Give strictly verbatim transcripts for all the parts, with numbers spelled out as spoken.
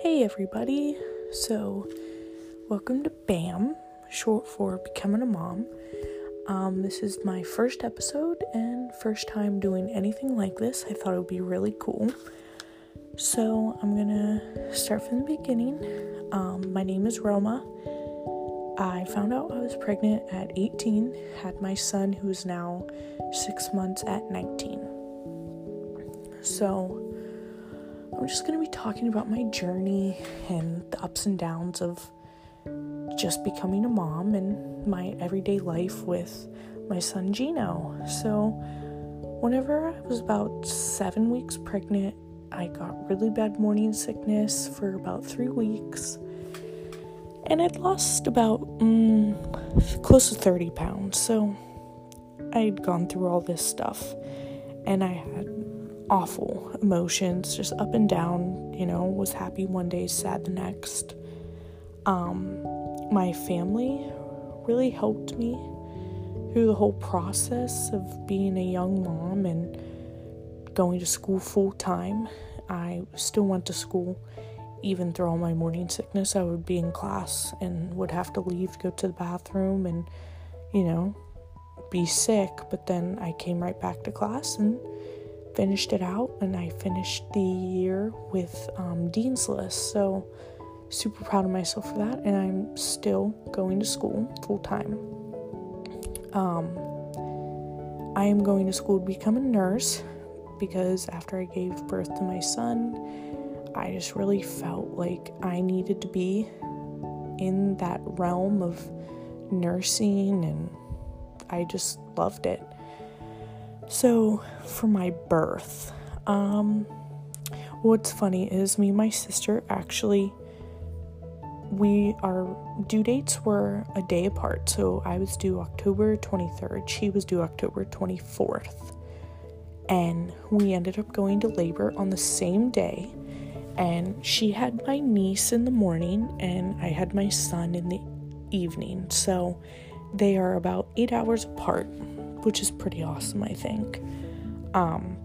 Hey everybody, so welcome to BAM, short for Becoming a Mom. Um, this is my first episode and first time doing anything like this. I thought it would be really cool. So I'm gonna start from the beginning. Um, my name is Roma. I found out I was pregnant at eighteen, had my son who is now six months at nineteen. So I'm just going to be talking about my journey and the ups and downs of just becoming a mom and my everyday life with my son Gino. So whenever I was about seven weeks pregnant, I got really bad morning sickness for about three weeks. And I'd lost about mm, close to thirty pounds. So I'd gone through all this stuff and I had awful emotions, just up and down, you know, was happy one day, sad the next. Um, my family really helped me through the whole process of being a young mom and going to school full time. I still went to school, even through all my morning sickness. I would be in class and would have to leave to go to the bathroom and, you know, be sick, but then I came right back to class and finished it out, and I finished the year with um, Dean's List, so super proud of myself for that, and I'm still going to school full time. Um, I am going to school to become a nurse, because after I gave birth to my son, I just really felt like I needed to be in that realm of nursing, and I just loved it. So, for my birth, um, what's funny is me and my sister actually, we, our due dates were a day apart. So, I was due October twenty-third, she was due October twenty-fourth, and we ended up going to labor on the same day, and she had my niece in the morning, and I had my son in the evening, so they are about eight hours apart, which is pretty awesome, I think. Um,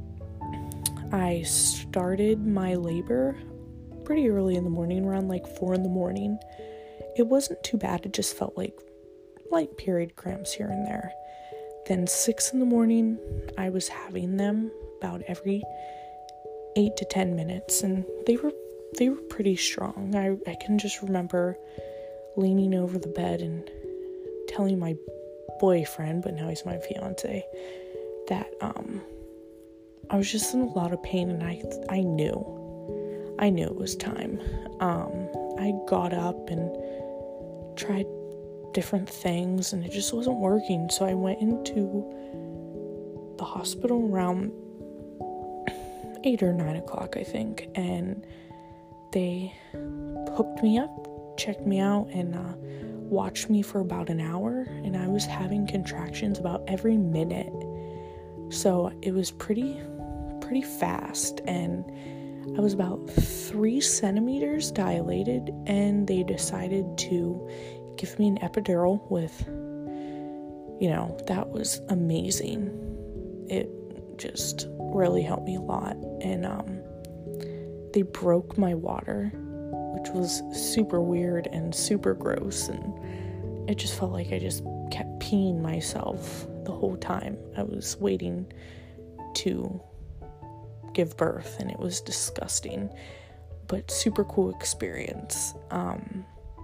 I started my labor pretty early in the morning, around like four in the morning. It wasn't too bad, it just felt like light period cramps here and there. Then six in the morning, I was having them about every eight to ten minutes, and they were they were pretty strong. I, I can just remember leaning over the bed and telling my boyfriend, but now he's my fiance, that um I was just in a lot of pain, and I I knew I knew it was time. um I got up and tried different things, and it just wasn't working, so I went into the hospital around eight or nine o'clock, I think, and they hooked me up, checked me out, and uh watched me for about an hour, and I was having contractions about every minute. So it was pretty pretty fast, and I was about three centimeters dilated, and they decided to give me an epidural with, you know, that was amazing. It just really helped me a lot. And um they broke my water, which was super weird and super gross, and it just felt like I just kept peeing myself the whole time I was waiting to give birth, and it was disgusting, but super cool experience. Um,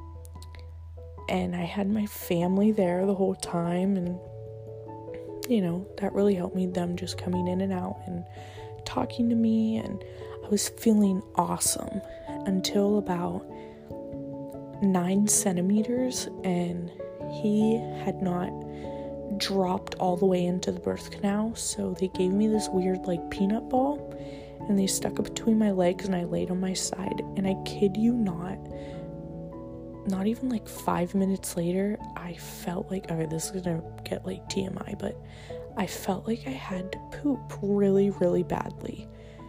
and I had my family there the whole time, and you know, that really helped me, them just coming in and out and talking to me, and I was feeling awesome until about nine centimeters, and he had not dropped all the way into the birth canal, so they gave me this weird like peanut ball, and they stuck it between my legs, and I laid on my side, and I kid you not, not even like five minutes later, I felt like, okay, this is gonna get like T M I, but I felt like I had to poop really, really badly.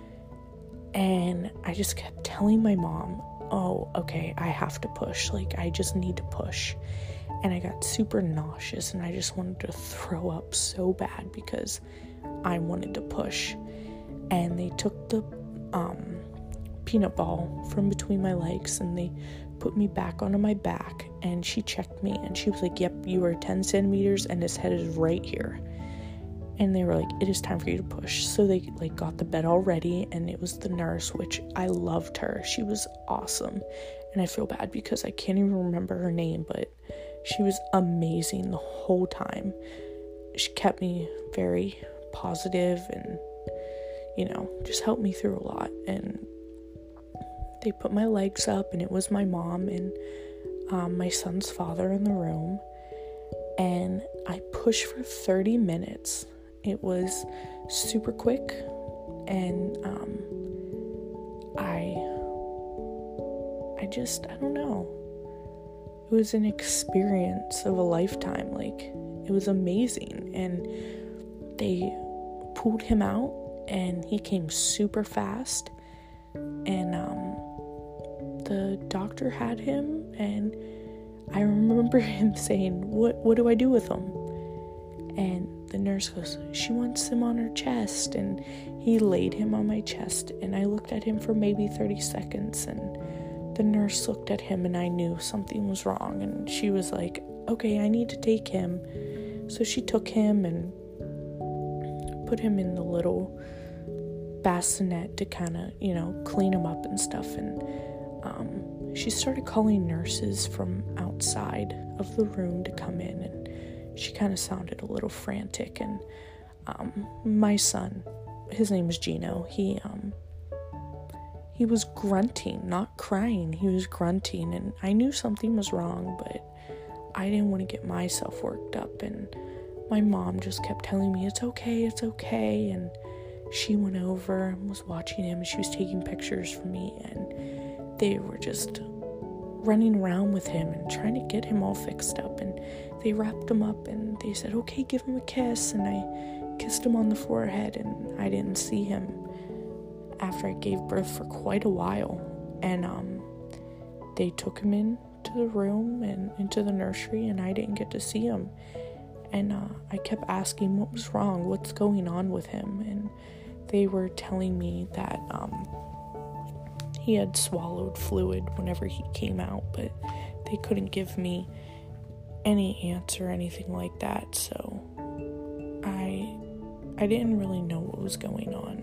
And I just kept telling my mom, oh, okay, I have to push. Like, I just need to push. And I got super nauseous, and I just wanted to throw up so bad because I wanted to push. And they took the um, peanut ball from between my legs, and they put me back onto my back, and she checked me, and she was like, yep, you are ten centimeters and his head is right here. And they were like, it is time for you to push. So they like got the bed all ready, and it was the nurse, which I loved her. She was awesome. And I feel bad because I can't even remember her name, but she was amazing the whole time. She kept me very positive and, you know, just helped me through a lot. And they put my legs up, and it was my mom and um, my son's father in the room. And I pushed for thirty minutes. It was super quick, and um, I, I just, I don't know. It was an experience of a lifetime. Like, it was amazing, and they pulled him out, and he came super fast, and um, the doctor had him, and I remember him saying, what, what do I do with him? And the nurse goes, she wants him on her chest. And he laid him on my chest, and I looked at him for maybe thirty seconds, and the nurse looked at him, and I knew something was wrong. And she was like, okay, I need to take him. So she took him and put him in the little bassinet to kind of, you know, clean him up and stuff. And um, she started calling nurses from outside of the room to come in, and she kind of sounded a little frantic. And um, my son, his name is Gino, he um, he was grunting, not crying. He was grunting, and I knew something was wrong, but I didn't want to get myself worked up. And my mom just kept telling me, it's okay, it's okay. And she went over and was watching him, and she was taking pictures for me, and they were just running around with him and trying to get him all fixed up. And they wrapped him up, and they said, okay, give him a kiss. And I kissed him on the forehead, and I didn't see him after I gave birth for quite a while. And um, they took him in to the room and into the nursery, and I didn't get to see him. And uh, I kept asking what was wrong, what's going on with him. And they were telling me that um, he had swallowed fluid whenever he came out, but they couldn't give me any answer or anything like that. So I I didn't really know what was going on.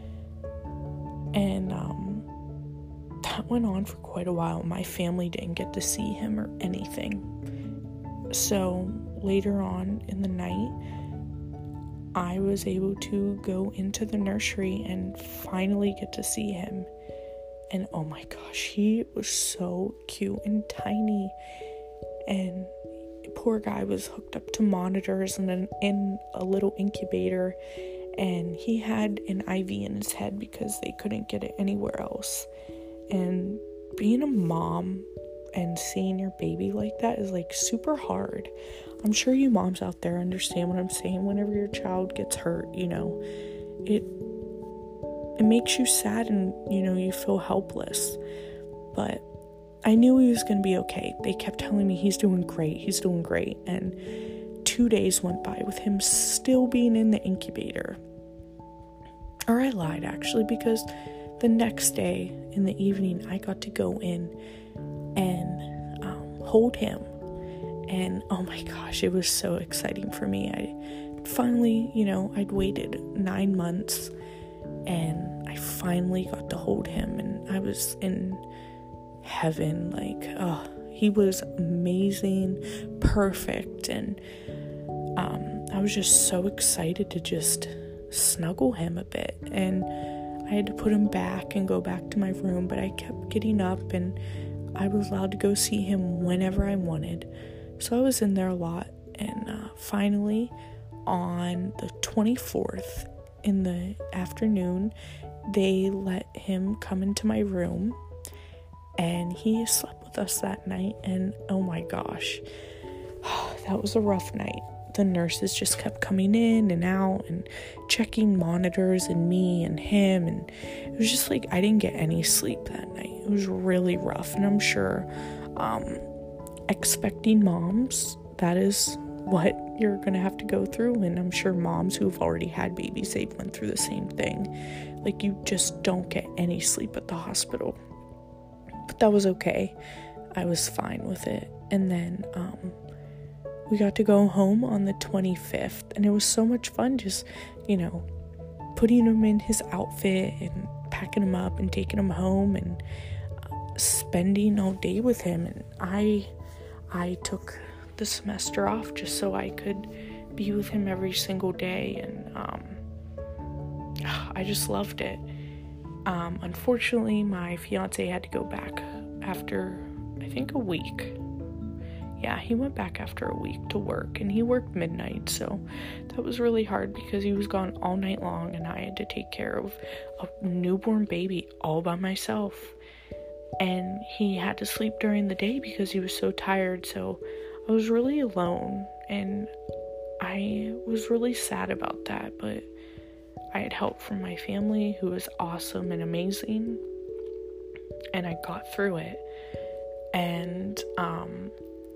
And um, that went on for quite a while. My family didn't get to see him or anything. So later on in the night, I was able to go into the nursery and finally get to see him. And oh my gosh, he was so cute and tiny. And poor guy was hooked up to monitors and an, in a little incubator. And he had an I V in his head because they couldn't get it anywhere else. And being a mom and seeing your baby like that is like super hard. I'm sure you moms out there understand what I'm saying. Whenever your child gets hurt, you know, it it makes you sad, and you know, you feel helpless. But I knew he was gonna be okay. They kept telling me he's doing great, he's doing great. And two days went by with him still being in the incubator. Or I lied, actually, because the next day in the evening, I got to go in and um, hold him. And oh my gosh, it was so exciting for me. I finally, you know, I'd waited nine months and I finally got to hold him, and I was in heaven. Like, oh, he was amazing, perfect. And um, I was just so excited to just snuggle him a bit. And I had to put him back and go back to my room, but I kept getting up, and I was allowed to go see him whenever I wanted. So I was in there a lot. And uh, finally, on the twenty-fourth in the afternoon, they let him come into my room, and he slept with us that night. And oh my gosh, that was a rough night. The nurses just kept coming in and out and checking monitors and me and him, and it was just like I didn't get any sleep that night. It was really rough. And I'm sure um expecting moms, that is what you're going to have to go through. And I'm sure moms who've already had babies, they've went through the same thing. Like, you just don't get any sleep at the hospital. But that was okay. I was fine with it. And then um, we got to go home on the twenty-fifth. And it was so much fun just, you know, putting him in his outfit and packing him up and taking him home and uh, spending all day with him. And I, I took the semester off just so I could be with him every single day. And um, I just loved it. Um, unfortunately, my fiance had to go back after, I think, a week. Yeah, he went back after a week to work, and he worked midnight, so that was really hard because he was gone all night long, and I had to take care of a newborn baby all by myself. And he had to sleep during the day because he was so tired, so I was really alone, and I was really sad about that, but I had help from my family, who was awesome and amazing, and I got through it. And um,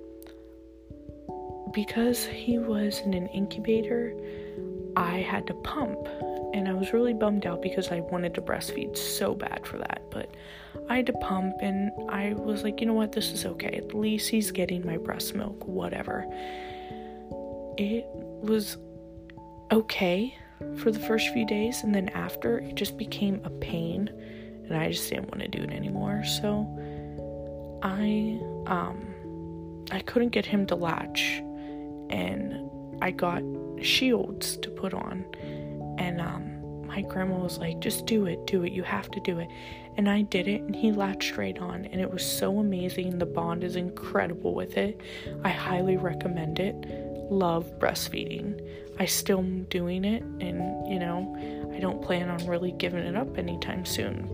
because he was in an incubator, I had to pump, and I was really bummed out because I wanted to breastfeed so bad for that, but I had to pump, and I was like, you know what, this is okay. At least he's getting my breast milk, whatever. It was okay for the first few days, and then after, it just became a pain, and I just didn't want to do it anymore. So I um I couldn't get him to latch, and I got shields to put on, and um my grandma was like, just do it, do it, you have to do it. And I did it, and he latched right on, and it was so amazing. The bond is incredible with it. I highly recommend it. Love breastfeeding. I still am doing it, and you know, I don't plan on really giving it up anytime soon.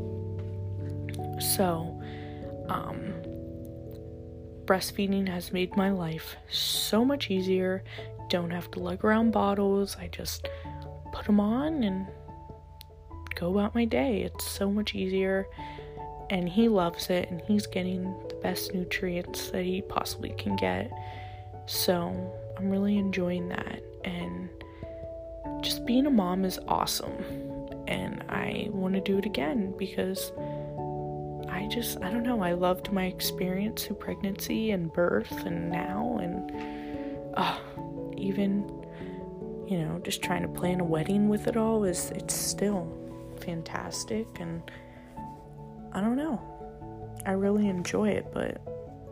So um breastfeeding has made my life so much easier. Don't have to lug around bottles. I just put them on and go about my day. It's so much easier, and he loves it, and he's getting the best nutrients that he possibly can get. So I'm really enjoying that, and just being a mom is awesome, and I want to do it again because I just, I don't know, I loved my experience through pregnancy and birth and now, and uh, even, you know, just trying to plan a wedding with it all is, it's still fantastic, and I don't know, I really enjoy it. But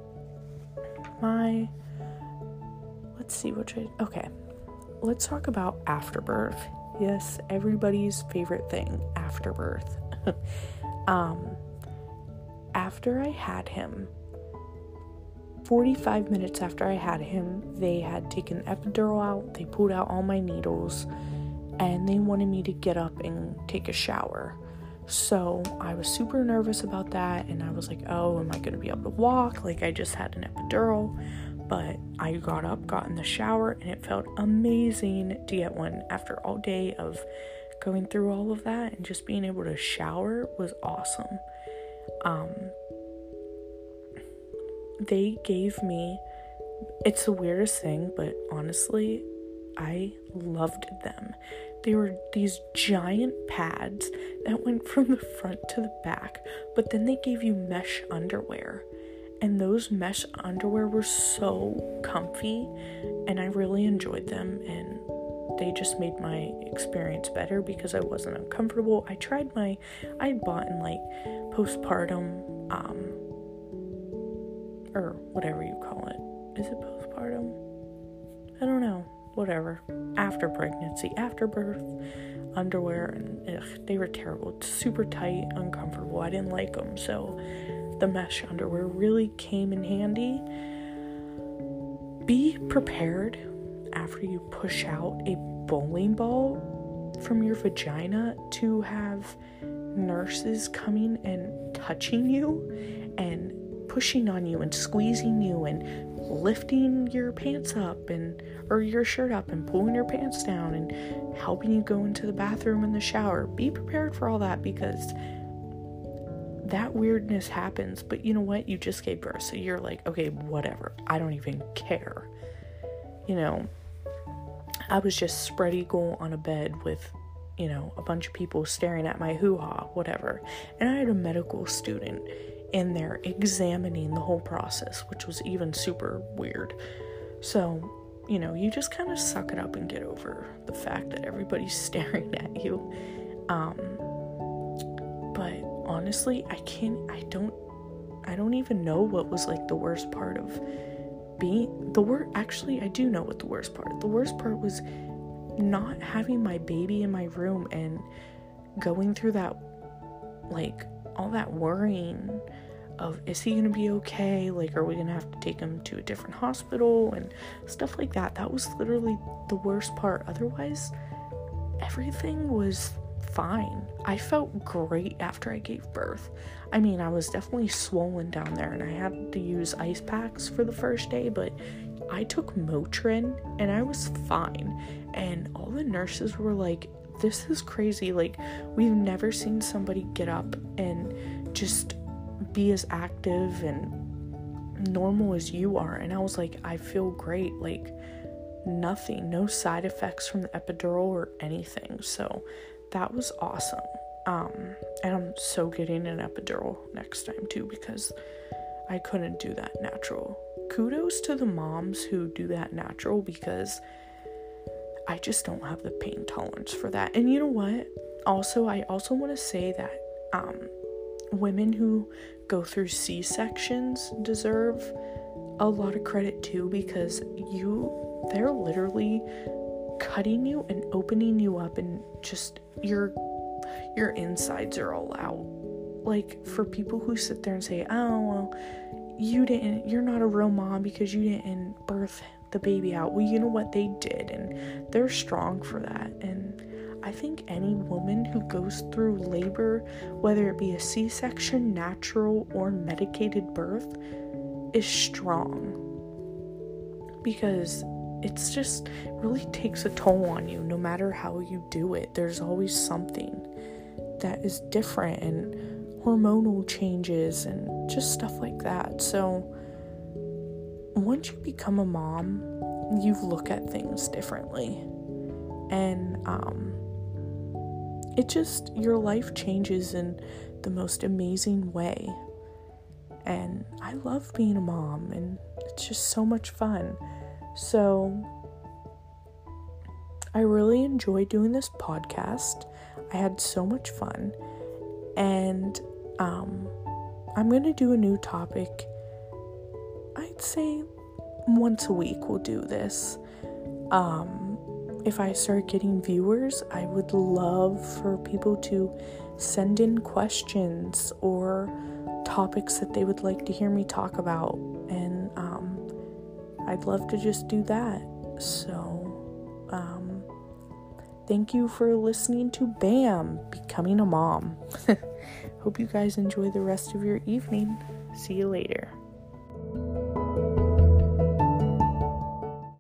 my, let's see, what should I, okay, let's talk about afterbirth. Yes, everybody's favorite thing, afterbirth. um, after I had him, forty-five minutes after I had him, they had taken the epidural out, they pulled out all my needles, and they wanted me to get up and take a shower. So I was super nervous about that, and I was like, oh, am I going to be able to walk? Like, I just had an epidural. But I got up, got in the shower, and it felt amazing to get one after all day of going through all of that, and just being able to shower was awesome. Um, they gave me, it's the weirdest thing, but honestly, I loved them. They were these giant pads that went from the front to the back, but then they gave you mesh underwear. And those mesh underwear were so comfy, and I really enjoyed them, and they just made my experience better because I wasn't uncomfortable. I tried my, I had bought in like postpartum, um, or whatever you call it. Is it postpartum? I don't know. Whatever. After pregnancy, after birth, underwear, and ugh, they were terrible. It's super tight, uncomfortable. I didn't like them, so the mesh underwear really came in handy. Be prepared after you push out a bowling ball from your vagina to have nurses coming and touching you and pushing on you and squeezing you and lifting your pants up and or your shirt up and pulling your pants down and helping you go into the bathroom and the shower. Be prepared for all that, because that weirdness happens, but you know what? You just gave birth, so you're like, okay, whatever. I don't even care. you know, I was just spread eagle on a bed with, you know, a bunch of people staring at my hoo-ha, whatever. And I had a medical student in there examining the whole process, which was even super weird. So, you know, you just kind of suck it up and get over the fact that everybody's staring at you. Um, but honestly, I can't, I don't, I don't even know what was like the worst part of being, the worst, actually, I do know what the worst part, the worst part was not having my baby in my room and going through that, like, all that worrying of, is he gonna be okay? Like, are we gonna have to take him to a different hospital and stuff like that? That was literally the worst part. Otherwise, everything was fine. I felt great after I gave birth. I mean, I was definitely swollen down there and I had to use ice packs for the first day, but I took Motrin and I was fine. And all the nurses were like, this is crazy. Like, we've never seen somebody get up and just be as active and normal as you are. And I was like, I feel great. Like, nothing, no side effects from the epidural or anything. So that was awesome. Um, and I'm so getting an epidural next time too, because I couldn't do that natural. Kudos to the moms who do that natural, because I just don't have the pain tolerance for that. And you know what? Also, I also want to say that um, women who go through C-sections deserve a lot of credit too, because you, they're literally cutting you and opening you up, and just your your insides are all out. Like, for people who sit there and say, oh, well, you didn't, you're not a real mom because you didn't birth the baby out. Well, you know what? They did, and they're strong for that. And I think any woman who goes through labor, whether it be a C-section, natural, or medicated birth, is strong, because it's just, it really takes a toll on you no matter how you do it. There's always something that is different, and hormonal changes and just stuff like that. So once you become a mom, you look at things differently, and um it just, your life changes in the most amazing way. And I love being a mom, and it's just so much fun. So I really enjoy doing this podcast. I had so much fun, and um, I'm going to do a new topic. I'd say once a week we'll do this. Um, if I start getting viewers, I would love for people to send in questions or topics that they would like to hear me talk about, and um, I'd love to just do that. So um, thank you for listening to Bam, Becoming a Mom. Hope you guys enjoy the rest of your evening. See you later.